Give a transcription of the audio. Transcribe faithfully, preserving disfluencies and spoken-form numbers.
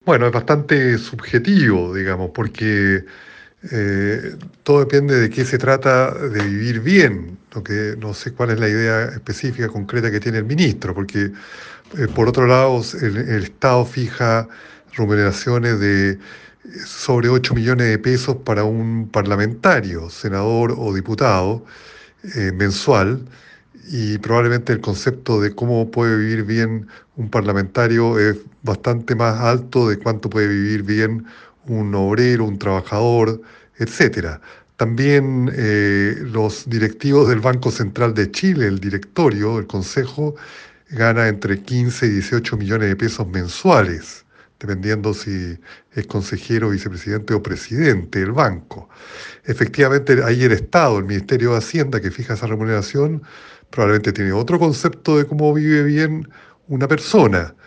Bueno, es bastante subjetivo, digamos, porque eh, todo depende de qué se trata de vivir bien, lo que no sé cuál es la idea específica, concreta que tiene el ministro, porque eh, por otro lado el, el Estado fija remuneraciones de eh, sobre ocho millones de pesos para un parlamentario, senador o diputado eh, mensual, y probablemente el concepto de cómo puede vivir bien un parlamentario es bastante más alto de cuánto puede vivir bien un obrero, un trabajador, etcétera. También eh, los directivos del Banco Central de Chile, el directorio, el consejo, gana entre quince y dieciocho millones de pesos mensuales, dependiendo si es consejero, vicepresidente o presidente del banco. Efectivamente, ahí el Estado, el Ministerio de Hacienda que fija esa remuneración, probablemente tiene otro concepto de cómo vive bien una persona.